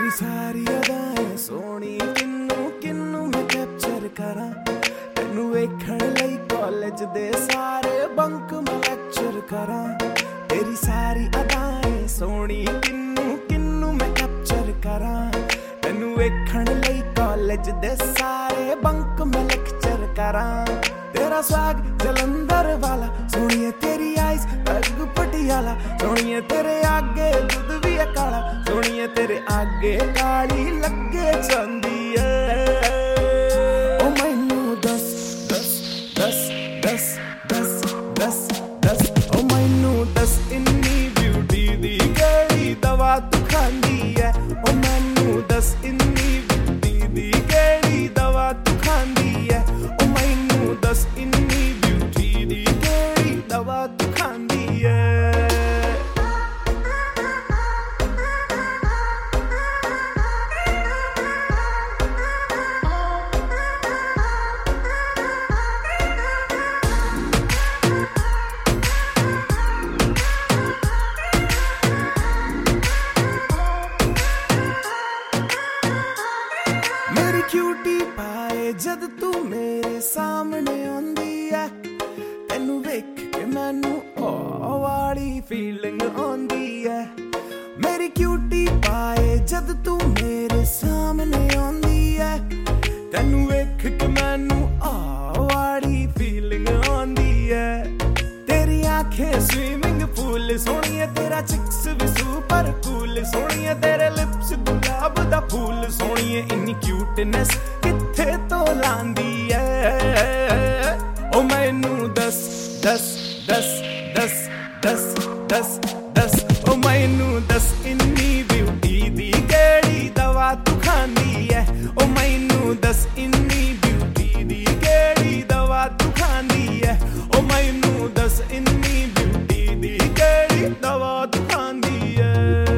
तेरी सारी अदाएं सोहनी किन्नू किन्नू मैं कैप्चर करा तेनू वेखण लई कॉलेज दे सारे बंक मैं लेक्चर करा तेरी सारी अदाएं सोहनी किन्नू किन्नू मैं कैप्चर करा तेनू वेखण लई कॉलेज दे सारे बंक मैं लेक्चर करा तेरा स्वाग जलंधर वाला सोहणिए तेरी आइज पैग पटियाला सोहणिए तेरे आगे दुध भी है काला सोहणिए तेरे आगे काली लगे चांदी है ओ मैनू दस दस दस दस दस दस दस ओ मैनू दस इन्नी ब्यूटी दी केड़ी दवा तू खांदी है ओ मैनू दस इन्नी ब्यूटी दी केड़ी दवा तू खांदी है ओ मैनू दस इन्नी ब्यूटी दी केड़ी दवा तू खांदी है क्यूटी पाए जद तू मेरे सामने आंदी है तेनू वेख के मैनू ओ वाली फीलिंग आंदी है मेरी क्यूटी पाए जद तू मेरे सामने आंदी है तेनू वेख के मैनू ओ वाली फीलिंग आंदी है तेरी आंखें स्विमिंग पूल सोहणिए तेरा चिक्स भी सुपर कूल सोहणिए तेरे लिप्स गुलाब दा फूल सोहणिए इन्नी क्यूटनेस किथे तो लांदी है ओ मैनू दस दस दस दस दस दस दस ओ मैनू दस इन्नी ब्यूटी दी केड़ी दवा तू खांदी है ओ मैनू दस इन्नी ब्यूटी दी केड़ी दवा तू खांदी है ओ मैनू दस इन्नी ब्यूटी दी केड़ी दवा तू खांदी है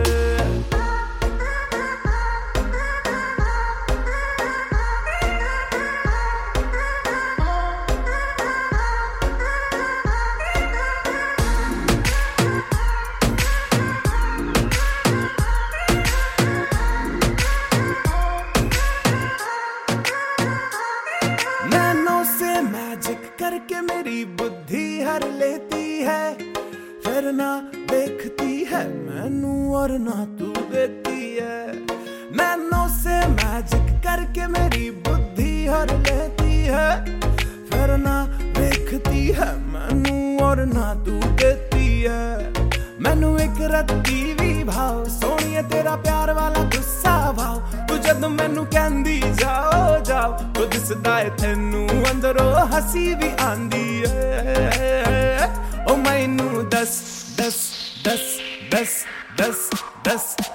करके मेरी बुद्धि हर लेती है फिर ना देखती है मैनू और ना तू देती है नैनो से मैजिक करके मेरी बुद्धि हर लेती है फिर ना देखती है मैनू और ना तू देती है मैनू एक रत्ती भी भाव सोहणिए तेरा प्यार वाला गुस्सा भाव तू जद मैनू कहंदी जाओ जाओ तो दिसदा है तैनू अंदरों हसी भी आंदी है ओ मैनू दस दस दस दस दस दस